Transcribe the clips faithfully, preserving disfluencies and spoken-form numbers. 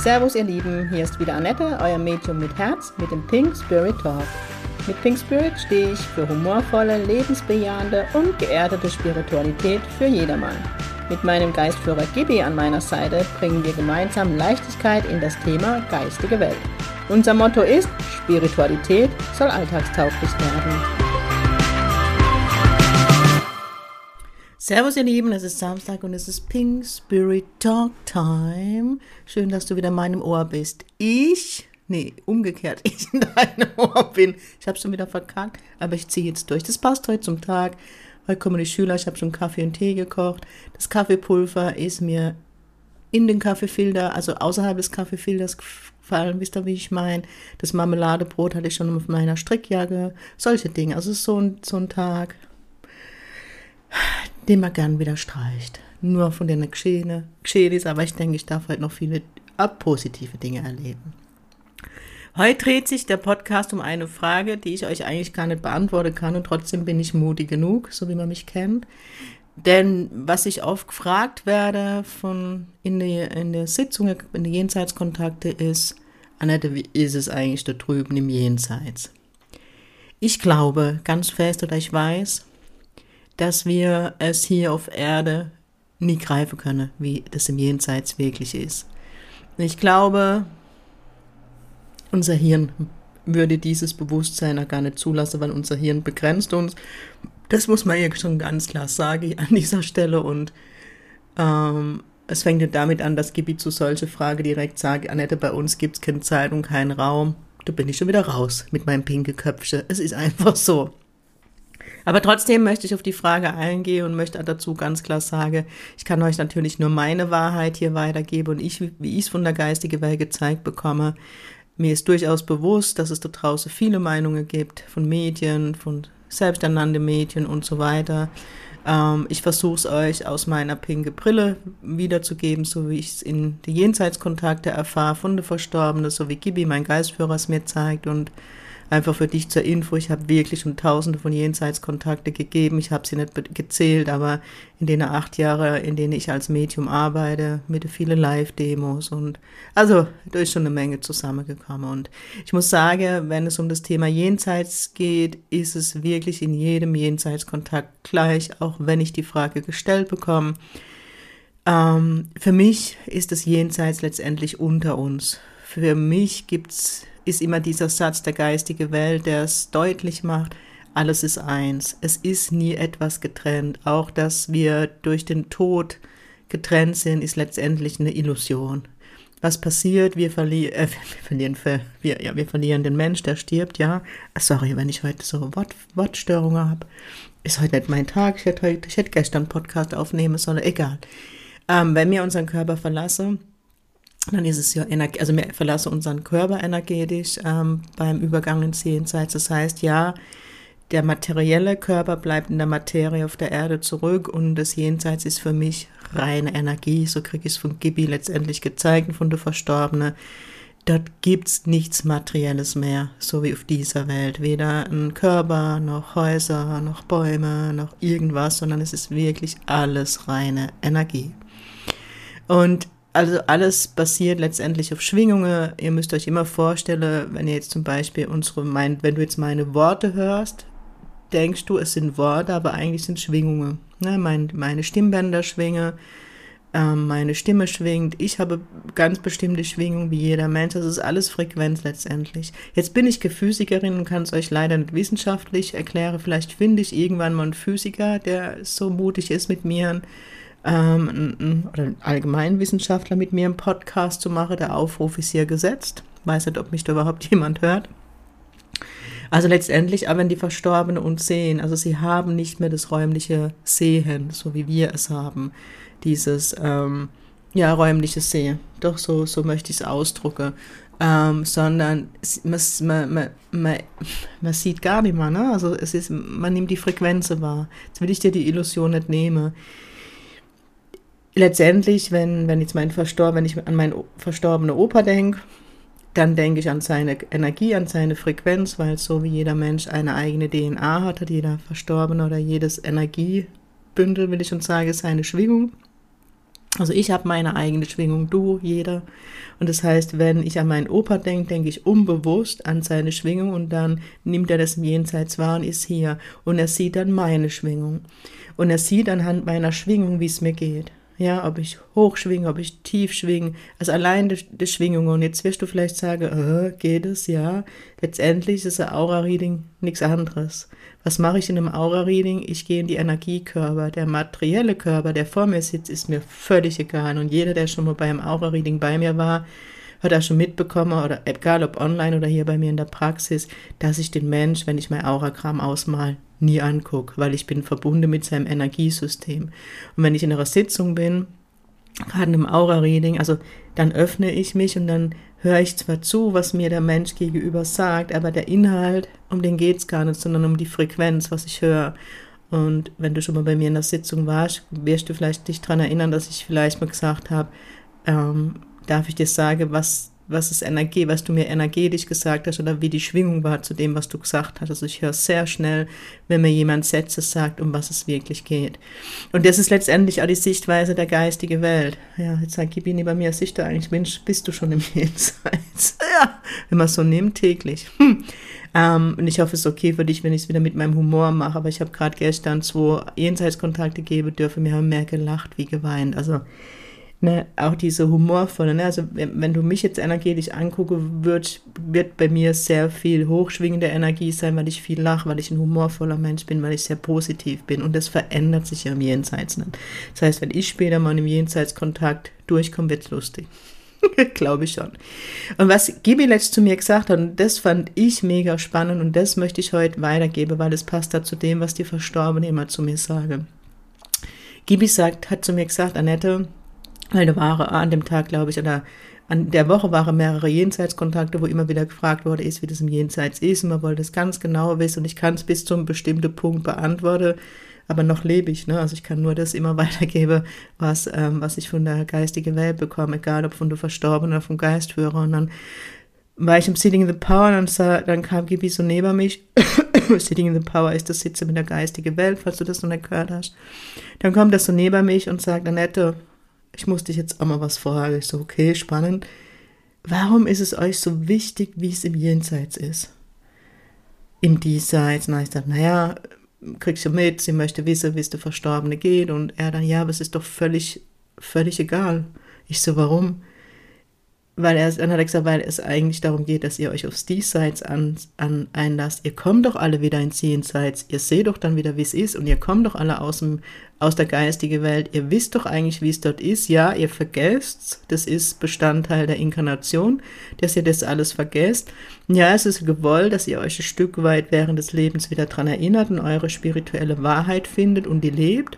Servus ihr Lieben, hier ist wieder Annette, euer Medium mit Herz mit dem Pink Spirit Talk. Mit Pink Spirit stehe ich für humorvolle, lebensbejahende und geerdete Spiritualität für jedermann. Mit meinem Geistführer Gibi an meiner Seite bringen wir gemeinsam Leichtigkeit in das Thema geistige Welt. Unser Motto ist, Spiritualität soll alltagstauglich werden. Servus ihr Lieben, es ist Samstag und es ist Pink Spirit Talk Time. Schön, dass du wieder in meinem Ohr bist. Ich, nee, umgekehrt, ich in deinem Ohr bin. Ich habe schon wieder verkackt, aber ich ziehe jetzt durch. Das passt heute zum Tag. Heute kommen die Schüler, ich habe schon Kaffee und Tee gekocht. Das Kaffeepulver ist mir in den Kaffeefilter, also außerhalb des Kaffeefilters gefallen, wisst ihr, wie ich meine. Das Marmeladebrot hatte ich schon auf meiner Strickjacke. Solche Dinge, also so ein, so ein Tag, den man gern wieder streicht. Nur von den Geschehen ist, aber ich denke, ich darf heute noch viele positive Dinge erleben. Heute dreht sich der Podcast um eine Frage, die ich euch eigentlich gar nicht beantworten kann und trotzdem bin ich mutig genug, so wie man mich kennt. Denn was ich oft gefragt werde von in der in der Sitzung, in den Jenseitskontakte ist, Annette, wie ist es eigentlich da drüben im Jenseits? Ich glaube ganz fest oder ich weiß, dass wir es hier auf Erde nie greifen können, wie das im Jenseits wirklich ist. Ich glaube, unser Hirn würde dieses Bewusstsein auch gar nicht zulassen, weil unser Hirn begrenzt uns. Das muss man ja schon ganz klar sagen an dieser Stelle. Und ähm, es fängt ja damit an, dass Gibi zu solche Frage direkt sagt, Annette, bei uns gibt es keine Zeit und keinen Raum. Da bin ich schon wieder raus mit meinem pinken Köpfchen. Es ist einfach so. Aber trotzdem möchte ich auf die Frage eingehen und möchte dazu ganz klar sagen, ich kann euch natürlich nur meine Wahrheit hier weitergeben und ich, wie ich es von der geistigen Welt gezeigt bekomme. Mir ist durchaus bewusst, dass es da draußen viele Meinungen gibt von Medien, von selbsternannten Medien und so weiter. Ähm, ich versuche es euch aus meiner pinken Brille wiederzugeben, so wie ich es in die Jenseitskontakte erfahre von den Verstorbenen, so wie Gibi, mein Geistführer, es mir zeigt. Und einfach für dich zur Info, ich habe wirklich schon tausende von Jenseitskontakte gegeben. Ich habe sie nicht gezählt, aber in den acht Jahren, in denen ich als Medium arbeite, mit vielen Live-Demos und also da ist schon eine Menge zusammengekommen. Und ich muss sagen, wenn es um das Thema Jenseits geht, ist es wirklich in jedem Jenseitskontakt gleich, auch wenn ich die Frage gestellt bekomme. Ähm, für mich ist das Jenseits letztendlich unter uns. Für mich gibt's ist immer dieser Satz der geistigen Welt, der es deutlich macht, alles ist eins. Es ist nie etwas getrennt. Auch, dass wir durch den Tod getrennt sind, ist letztendlich eine Illusion. Was passiert? Wir, verli- äh, wir, verlieren, wir, ja, wir verlieren den Mensch, der stirbt, ja. Sorry, wenn ich heute so Wort, Wortstörungen habe. Ist heute nicht mein Tag. Ich hätte, heute, ich hätte gestern einen Podcast aufnehmen sollen. Egal. Ähm, wenn wir unseren Körper verlassen, dann ist es ja, Energie, also wir verlassen unseren Körper energetisch ähm, beim Übergang ins Jenseits. Das heißt, ja, der materielle Körper bleibt in der Materie auf der Erde zurück und das Jenseits ist für mich reine Energie. So kriege ich es von Gibi letztendlich gezeigt, von der Verstorbenen. Dort gibt es nichts Materielles mehr, so wie auf dieser Welt. Weder ein Körper, noch Häuser, noch Bäume, noch irgendwas, sondern es ist wirklich alles reine Energie. Und also alles basiert letztendlich auf Schwingungen. Ihr müsst euch immer vorstellen, wenn ihr jetzt zum Beispiel unsere, mein, wenn du jetzt meine Worte hörst, denkst du, es sind Worte, aber eigentlich sind Schwingungen. Ne? Mein, meine Stimmbänder schwingen, ähm, meine Stimme schwingt. Ich habe ganz bestimmte Schwingungen wie jeder Mensch. Das ist alles Frequenz letztendlich. Jetzt bin ich Physikerin und kann es euch leider nicht wissenschaftlich erklären. Vielleicht finde ich irgendwann mal einen Physiker, der so mutig ist mit mir, Ähm, oder allgemein Wissenschaftler mit mir einen Podcast zu machen. Der Aufruf ist hier gesetzt. Weiß nicht, ob mich da überhaupt jemand hört. Also letztendlich, aber wenn die Verstorbenen uns sehen, also sie haben nicht mehr das räumliche Sehen, so wie wir es haben. Dieses, ähm, ja, räumliche Sehen. Doch, so, so möchte ich es ausdrücken. Ähm, sondern man, man, man, man, man sieht gar nicht mehr, ne? Also es ist, man nimmt die Frequenzen wahr. Jetzt will ich dir die Illusion nicht nehmen. Letztendlich, wenn, wenn, jetzt mein Verstor- wenn ich an meinen verstorbenen Opa denke, dann denke ich an seine Energie, an seine Frequenz, weil so wie jeder Mensch eine eigene D N A hat, hat jeder Verstorbene oder jedes Energiebündel, will ich schon sagen, ist seine Schwingung. Also ich habe meine eigene Schwingung, du, jeder. Und das heißt, wenn ich an meinen Opa denke, denke ich unbewusst an seine Schwingung und dann nimmt er das im Jenseits wahr und ist hier. Und er sieht dann meine Schwingung. Und er sieht anhand meiner Schwingung, wie es mir geht. Ja, ob ich hoch schwinge, ob ich tief schwinge. Also allein die, die Schwingung. Und jetzt wirst du vielleicht sagen, äh, geht es? Ja. Letztendlich ist ein Aura-Reading nichts anderes. Was mache ich in einem Aura-Reading? Ich gehe in die Energiekörper. Der materielle Körper, der vor mir sitzt, ist mir völlig egal. Und jeder, der schon mal beim Aura-Reading bei mir war, hat auch schon mitbekommen, oder egal ob online oder hier bei mir in der Praxis, dass ich den Mensch, wenn ich mein Auragramm ausmal, nie angucke, weil ich bin verbunden mit seinem Energiesystem. Und wenn ich in einer Sitzung bin, gerade im Aura-Reading, also dann öffne ich mich und dann höre ich zwar zu, was mir der Mensch gegenüber sagt, aber der Inhalt, um den geht es gar nicht, sondern um die Frequenz, was ich höre. Und wenn du schon mal bei mir in der Sitzung warst, wirst du vielleicht dich daran erinnern, dass ich vielleicht mal gesagt habe, ähm, darf ich dir sagen, was, was ist Energie, was du mir energetisch gesagt hast oder wie die Schwingung war zu dem, was du gesagt hast. Also ich höre sehr schnell, wenn mir jemand Sätze sagt, um was es wirklich geht. Und das ist letztendlich auch die Sichtweise der geistigen Welt. Ja, jetzt sagt Gibini bei mir, siehst du eigentlich, Mensch, bist du schon im Jenseits? Ja, wenn man es so nimmt, täglich. Hm. Ähm, und ich hoffe, es ist okay für dich, wenn ich es wieder mit meinem Humor mache, aber ich habe gerade gestern zwei Jenseitskontakte geben dürfen, wir haben mehr gelacht wie geweint. Also Ne, auch diese humorvolle, ne, also wenn, wenn du mich jetzt energetisch angucke, wird, wird bei mir sehr viel hochschwingende Energie sein, weil ich viel lache, weil ich ein humorvoller Mensch bin, weil ich sehr positiv bin und das verändert sich ja im Jenseits nicht. Das heißt, wenn ich später mal im Jenseitskontakt durchkomme, wird's lustig. Glaube ich schon. Und was Gibi letzt zu mir gesagt hat, und das fand ich mega spannend und das möchte ich heute weitergeben, weil es passt da zu dem, was die Verstorbene immer zu mir sagen. Gibi sagt, hat zu mir gesagt, Annette, weil da waren an dem Tag, glaube ich, oder an der Woche waren mehrere Jenseitskontakte, wo immer wieder gefragt wurde, ist, wie das im Jenseits ist. Und man wollte es ganz genau wissen und ich kann es bis zu einem bestimmten Punkt beantworten, aber noch lebe ich. Ne? Also ich kann nur das immer weitergeben, was, ähm, was ich von der geistigen Welt bekomme, egal ob von der Verstorbenen oder vom Geistführer. Und dann war ich im Sitting in the Power und dann, sah, dann kam Gibi so neben mich. Sitting in the Power ist das Sitzen mit der geistigen Welt, falls du das noch nicht gehört hast. Dann kommt das so neben mich und sagt, Annette, ich muss dich jetzt auch mal was fragen. Ich so, okay, spannend. Warum ist es euch so wichtig, wie es im Jenseits ist? Im Diesseits. Na, ich dachte, naja, kriegst du mit, sie möchte wissen, wie es der Verstorbene geht. Und er dann, ja, aber es ist doch völlig, völlig egal. Ich so, warum? Weil er, dann hat er gesagt, weil es eigentlich darum geht, dass ihr euch aufs Diesseits an, an, einlasst. Ihr kommt doch alle wieder ins Jenseits. Ihr seht doch dann wieder, wie es ist. Und ihr kommt doch alle aus, dem, aus der geistigen Welt. Ihr wisst doch eigentlich, wie es dort ist. Ja, ihr vergesst. Das ist Bestandteil der Inkarnation, dass ihr das alles vergesst. Ja, es ist gewollt, dass ihr euch ein Stück weit während des Lebens wieder daran erinnert und eure spirituelle Wahrheit findet und die lebt.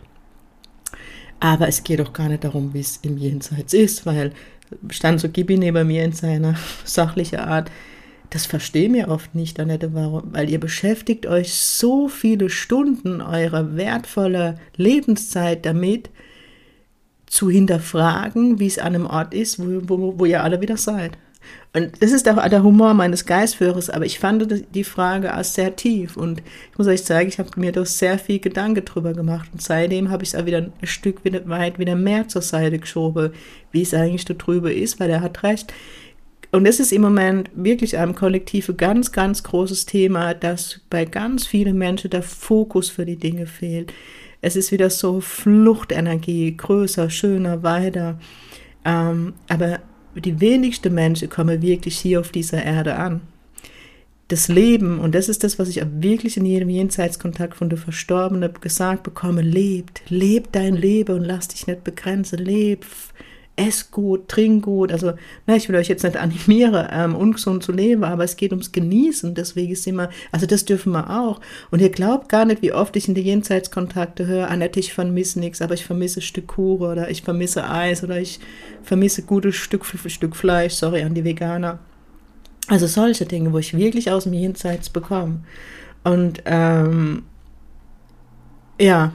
Aber es geht doch gar nicht darum, wie es im Jenseits ist, weil stand so Gibi neben mir in seiner sachlichen Art, das verstehen wir oft nicht, Annette, warum, weil ihr beschäftigt euch so viele Stunden eurer wertvollen Lebenszeit damit, zu hinterfragen, wie es an einem Ort ist, wo, wo, wo ihr alle wieder seid. Und das ist auch der Humor meines Geistführers, aber ich fand die Frage auch sehr tief und ich muss euch sagen, ich habe mir da sehr viel Gedanken drüber gemacht und seitdem habe ich es auch wieder ein Stück wieder weit wieder mehr zur Seite geschoben, wie es eigentlich da drüber ist, weil er hat recht. Und das ist im Moment wirklich einem Kollektiv ein ganz, ganz großes Thema, dass bei ganz vielen Menschen der Fokus für die Dinge fehlt. Es ist wieder so Fluchtenergie, größer, schöner, weiter, ähm, aber die wenigsten Menschen kommen wirklich hier auf dieser Erde an. Das Leben, und das ist das, was ich wirklich in jedem Jenseitskontakt von der Verstorbenen gesagt bekomme, lebt, lebt dein Leben und lass dich nicht begrenzen, leb, ess gut, trink gut, also na, ich will euch jetzt nicht animieren, ähm, ungesund zu leben, aber es geht ums Genießen, deswegen ist immer, also das dürfen wir auch. Und ihr glaubt gar nicht, wie oft ich in die Jenseitskontakte höre, Annette, ich vermisse nichts, aber ich vermisse ein Stück Kuchen oder ich vermisse Eis oder ich vermisse gutes Stück, Stück Fleisch, sorry an die Veganer. Also solche Dinge, wo ich wirklich aus dem Jenseits bekomme. Und ähm, ja,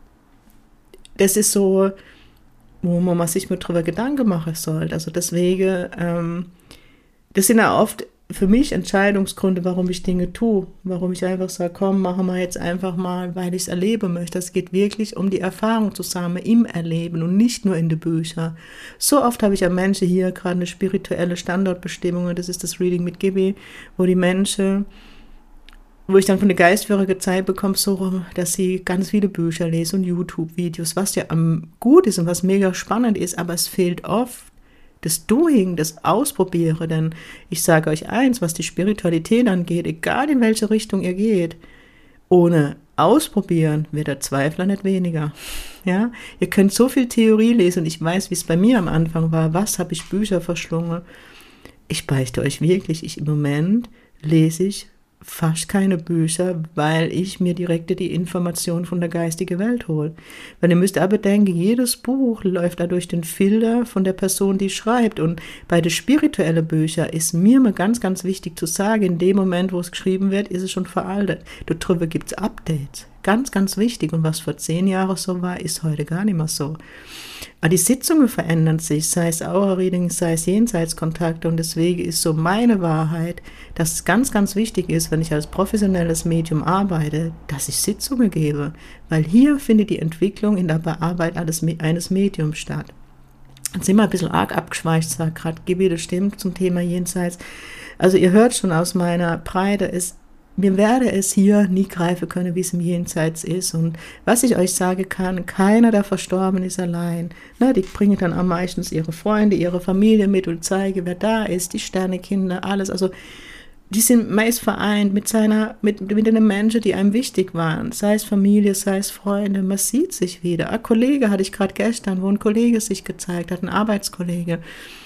das ist so, wo man sich mit drüber Gedanken machen sollte. Also deswegen, ähm, das sind ja oft für mich Entscheidungsgründe, warum ich Dinge tue, warum ich einfach sage, komm, machen wir jetzt einfach mal, weil ich es erleben möchte. Es geht wirklich um die Erfahrung zusammen im Erleben und nicht nur in den Büchern. So oft habe ich ja Menschen hier, gerade eine spirituelle Standortbestimmung, das ist das Reading mit Gibi, wo die Menschen, wo ich dann von der Geistführer gezeigt bekomme, so rum, dass sie ganz viele Bücher lesen und YouTube-Videos, was ja um, gut ist und was mega spannend ist, aber es fehlt oft das Doing, das Ausprobieren, denn ich sage euch eins, was die Spiritualität angeht, egal in welche Richtung ihr geht, ohne Ausprobieren wird der Zweifler nicht weniger. Ja, ihr könnt so viel Theorie lesen und ich weiß, wie es bei mir am Anfang war, was habe ich Bücher verschlungen. Ich beichte euch wirklich, ich im Moment lese ich fast keine Bücher, weil ich mir direkt die Information von der geistigen Welt hole. Weil ihr müsst aber denken, jedes Buch läuft da durch den Filter von der Person, die schreibt. Und bei den spirituellen Büchern ist mir mal ganz, ganz wichtig zu sagen, in dem Moment, wo es geschrieben wird, ist es schon veraltet. Darüber gibt es Updates. Ganz, ganz wichtig. Und was vor zehn Jahren so war, ist heute gar nicht mehr so. Aber die Sitzungen verändern sich, sei es Aura-Reading, sei es Jenseitskontakte. Und deswegen ist so meine Wahrheit, dass es ganz, ganz wichtig ist, wenn ich als professionelles Medium arbeite, dass ich Sitzungen gebe. Weil hier findet die Entwicklung in der Arbeit eines Mediums statt. Jetzt sind wir ein bisschen arg abgeschweicht, sagt gerade Gibi, das stimmt zum Thema Jenseits. Also ihr hört schon aus meiner Breite, es mir werde es hier nie greifen können, wie es im Jenseits ist. Und was ich euch sagen kann, keiner der Verstorbenen ist allein. Na, die bringen dann am meistens ihre Freunde, ihre Familie mit und zeigen, wer da ist, die Sternekinder, alles. Also die sind meist vereint mit seiner, mit, mit den Menschen, die einem wichtig waren. Sei es Familie, sei es Freunde, man sieht sich wieder. Ein Kollege hatte ich gerade gestern, wo ein Kollege sich gezeigt hat, ein Arbeitskollege.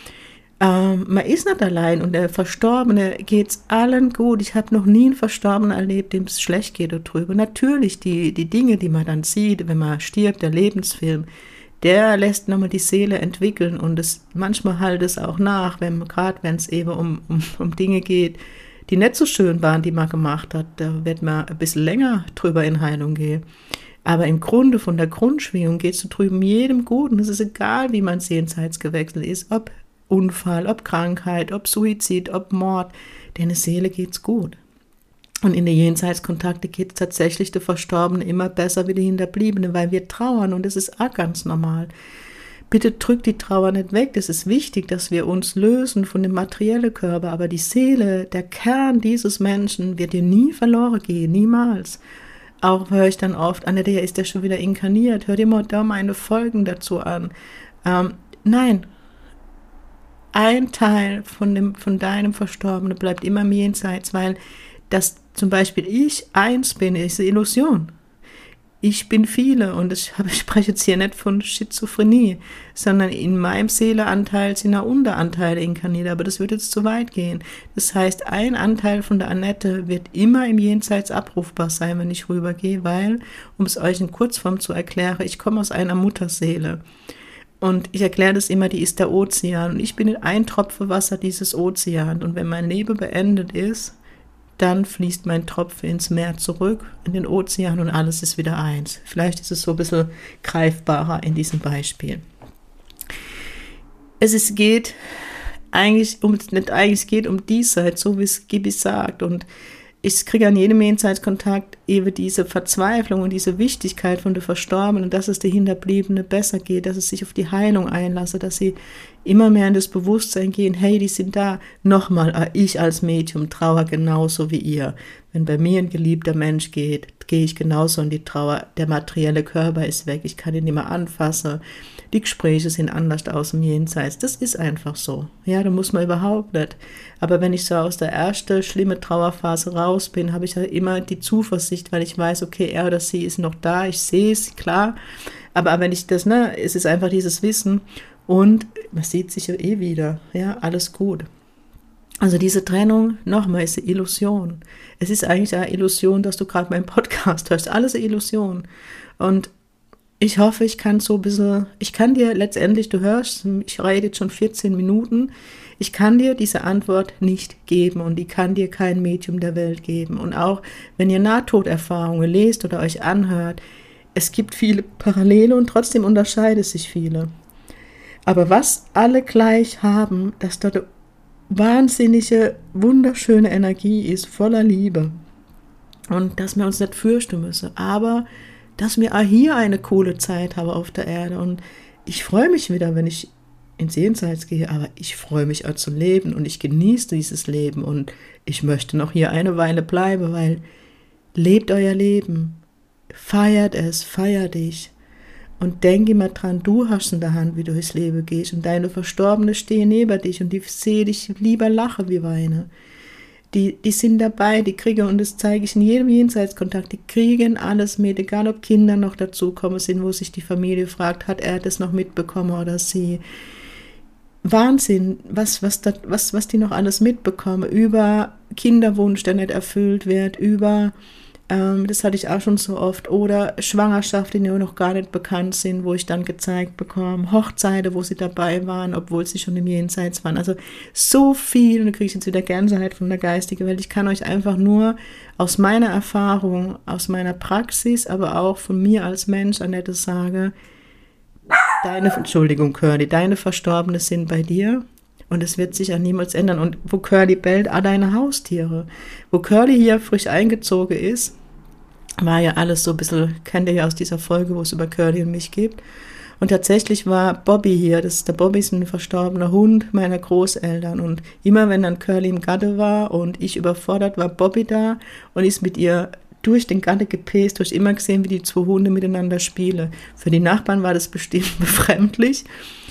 Ähm, man ist nicht allein und der Verstorbene geht's allen gut. Ich habe noch nie einen Verstorbenen erlebt, dem es schlecht geht darüber. Natürlich die, die Dinge, die man dann sieht, wenn man stirbt, der Lebensfilm, der lässt nochmal die Seele entwickeln und es, manchmal halt es auch nach, wenn gerade wenn es eben um, um, um Dinge geht, die nicht so schön waren, die man gemacht hat, da wird man ein bisschen länger drüber in Heilung gehen. Aber im Grunde von der Grundschwingung geht es drüben jedem gut und es ist egal, wie man jenseits gewechselt ist, ob Unfall, ob Krankheit, ob Suizid, ob Mord, deine Seele geht's gut. Und in den Jenseitskontakte geht es tatsächlich der Verstorbene immer besser wie die Hinterbliebene, weil wir trauern und das ist auch ganz normal. Bitte drückt die Trauer nicht weg, das ist wichtig, dass wir uns lösen von dem materiellen Körper, aber die Seele, der Kern dieses Menschen wird dir nie verloren gehen, niemals. Auch höre ich dann oft, Anne, der ist ja schon wieder inkarniert, hör dir mal da meine Folgen dazu an. Ähm, nein, ein Teil von, dem, von deinem Verstorbenen bleibt immer im Jenseits, weil das zum Beispiel ich eins bin, ist eine Illusion. Ich bin viele und ich spreche jetzt hier nicht von Schizophrenie, sondern in meinem Seeleanteil sind auch Unteranteile inkarniert, aber das würde jetzt zu weit gehen. Das heißt, ein Anteil von der Annette wird immer im Jenseits abrufbar sein, wenn ich rübergehe, weil, um es euch in Kurzform zu erklären, ich komme aus einer Mutterseele. Und ich erkläre das immer, die ist der Ozean. Und ich bin ein Tropfen Wasser dieses Ozean. Und wenn mein Leben beendet ist, dann fließt mein Tropfen ins Meer zurück, in den Ozean und alles ist wieder eins. Vielleicht ist es so ein bisschen greifbarer in diesem Beispiel. Es ist, geht eigentlich um, nicht eigentlich, es geht um Diesseits, so wie es Gibi sagt. Und ich kriege an jedem Jenseitskontakt eben diese Verzweiflung und diese Wichtigkeit von der Verstorbenen, dass es der Hinterbliebene besser geht, dass es sich auf die Heilung einlasse, dass sie immer mehr in das Bewusstsein gehen, hey, die sind da. Nochmal, ich als Medium trauere genauso wie ihr. Wenn bei mir ein geliebter Mensch geht, gehe ich genauso in die Trauer. Der materielle Körper ist weg, ich kann ihn nicht mehr anfassen. Die Gespräche sind anders aus dem Jenseits. Das ist einfach so. Ja, da muss man überhaupt nicht. Aber wenn ich so aus der ersten schlimmen Trauerphase raus bin, habe ich ja immer die Zuversicht, weil ich weiß, okay, er oder sie ist noch da, ich sehe es, klar. Aber wenn ich das, ne, es ist einfach dieses Wissen und man sieht sich ja eh wieder. Ja, alles gut. Also diese Trennung, nochmal, ist eine Illusion. Es ist eigentlich eine Illusion, dass du gerade meinen Podcast hörst. Alles eine Illusion. Und ich hoffe, ich kann so ein bisschen, ich kann dir letztendlich, du hörst, ich rede jetzt schon vierzehn Minuten, ich kann dir diese Antwort nicht geben und die kann dir kein Medium der Welt geben. Und auch wenn ihr Nahtoderfahrungen lest oder euch anhört, es gibt viele Parallele und trotzdem unterscheiden sich viele. Aber was alle gleich haben, dass dort wahnsinnige, wunderschöne Energie ist, voller Liebe. Und dass wir uns nicht fürchten müssen, aber dass wir auch hier eine coole Zeit haben auf der Erde. Und ich freue mich wieder, wenn ich ins Jenseits gehe, aber ich freue mich auch zu leben und ich genieße dieses Leben und ich möchte noch hier eine Weile bleiben, weil lebt euer Leben, feiert es, feier dich und denk immer dran, du hast in der Hand, wie du durchs Leben gehst und deine Verstorbenen stehen neben dich und die sehen dich lieber lachen wie weinen. Die, die sind dabei, die kriegen, und das zeige ich in jedem Jenseitskontakt, die kriegen alles mit, egal ob Kinder noch dazukommen sind, wo sich die Familie fragt, hat er das noch mitbekommen oder sie. Wahnsinn, was, was, das, was, was die noch alles mitbekommen, über Kinderwunsch, der nicht erfüllt wird, über, ähm, das hatte ich auch schon so oft, oder Schwangerschaften, die noch gar nicht bekannt sind, wo ich dann gezeigt bekomme, Hochzeiten, wo sie dabei waren, obwohl sie schon im Jenseits waren, also so viel, und da kriege ich jetzt wieder Gänsehaut von der geistigen Welt. Ich kann euch einfach nur aus meiner Erfahrung, aus meiner Praxis, aber auch von mir als Mensch, Annette, sage, Deine, Entschuldigung, Curly, deine Verstorbene sind bei dir und es wird sich auch niemals ändern. Und wo Curly bellt, auch deine Haustiere. Wo Curly hier frisch eingezogen ist, war ja alles so ein bisschen, kennt ihr ja aus dieser Folge, wo es über Curly und mich gibt. Und tatsächlich war Bobby hier, das ist, der Bobby ist ein verstorbener Hund meiner Großeltern. Und immer wenn dann Curly im Gatte war und ich überfordert, war Bobby da und ist mit ihr durch den Gatte gepäst, durch immer gesehen, wie die zwei Hunde miteinander spielen. Für die Nachbarn war das bestimmt befremdlich.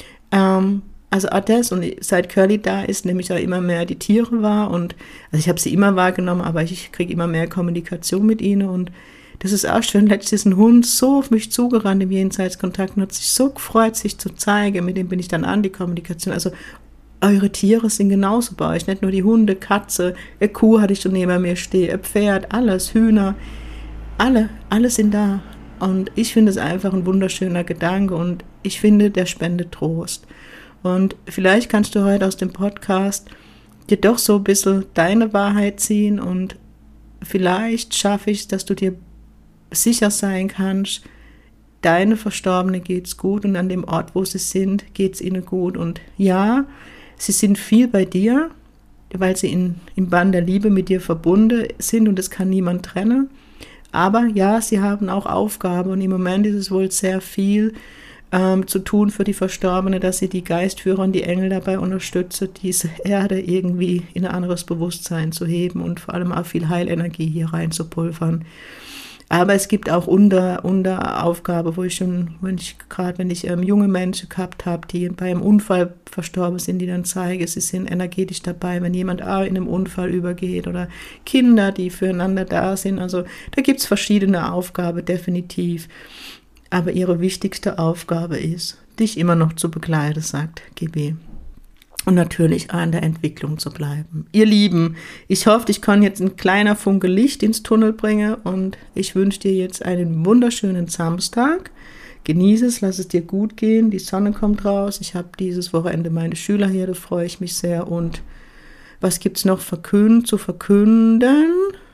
Ähm, also auch das, und seit Curly da ist, nehme ich auch immer mehr die Tiere wahr und, also ich habe sie immer wahrgenommen, aber ich kriege immer mehr Kommunikation mit ihnen und das ist auch schön. Letztens ist ein Hund so auf mich zugerannt im Jenseitskontakt und hat sich so gefreut, sich zu zeigen, mit dem bin ich dann an, die Kommunikation, also eure Tiere sind genauso bei euch, nicht nur die Hunde, Katze, eine Kuh hatte ich schon neben mir stehen, ein Pferd, alles, Hühner, alle, alle sind da. Und ich finde es einfach ein wunderschöner Gedanke und ich finde, der spendet Trost. Und vielleicht kannst du heute aus dem Podcast dir doch so ein bisschen deine Wahrheit ziehen und vielleicht schaffe ich es, dass du dir sicher sein kannst, deine Verstorbene geht's gut und an dem Ort, wo sie sind, geht's ihnen gut. Und ja, sie sind viel bei dir, weil sie in, im Band der Liebe mit dir verbunden sind und das kann niemand trennen. Aber ja, sie haben auch Aufgaben und im Moment ist es wohl sehr viel ähm, zu tun für die Verstorbene, dass sie die Geistführer und die Engel dabei unterstützen, diese Erde irgendwie in ein anderes Bewusstsein zu heben und vor allem auch viel Heilenergie hier rein zu pulvern. Aber es gibt auch unter, unter Aufgabe, wo ich schon, wenn ich gerade, wenn ich ähm, junge Menschen gehabt habe, die bei einem Unfall verstorben sind, die dann zeigen, sie sind energetisch dabei, wenn jemand auch in einem Unfall übergeht oder Kinder, die füreinander da sind. Also da gibt es verschiedene Aufgaben, definitiv. Aber ihre wichtigste Aufgabe ist, dich immer noch zu begleiten, sagt G B. Und natürlich an der Entwicklung zu bleiben. Ihr Lieben, ich hoffe, ich kann jetzt ein kleiner Funke Licht ins Tunnel bringen und ich wünsche dir jetzt einen wunderschönen Samstag. Genieße es, lass es dir gut gehen, die Sonne kommt raus. Ich habe dieses Wochenende meine Schüler hier, da freue ich mich sehr. Und was gibt es noch verkünd, zu verkünden?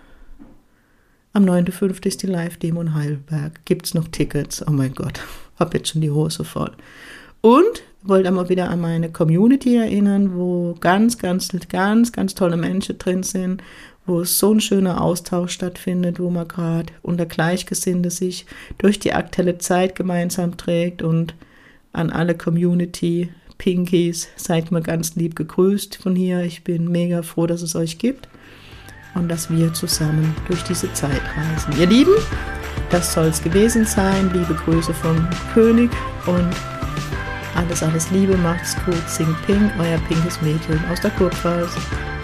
Am neunten fünften ist die Live-Demo in Heidelberg. Gibt es noch Tickets? Oh mein Gott, habe jetzt schon die Hose voll. Und wollte einmal wieder an meine Community erinnern, wo ganz, ganz, ganz, ganz tolle Menschen drin sind, wo so ein schöner Austausch stattfindet, wo man gerade unter Gleichgesinnte sich durch die aktuelle Zeit gemeinsam trägt. Und an alle Community Pinkies, seid mal ganz lieb gegrüßt von hier. Ich bin mega froh, dass es euch gibt und dass wir zusammen durch diese Zeit reisen. Ihr Lieben, das soll es gewesen sein. Liebe Grüße vom König und alles, alles Liebe, macht's gut, sing Pink, euer pinkes Mädchen aus der Kurpfalz.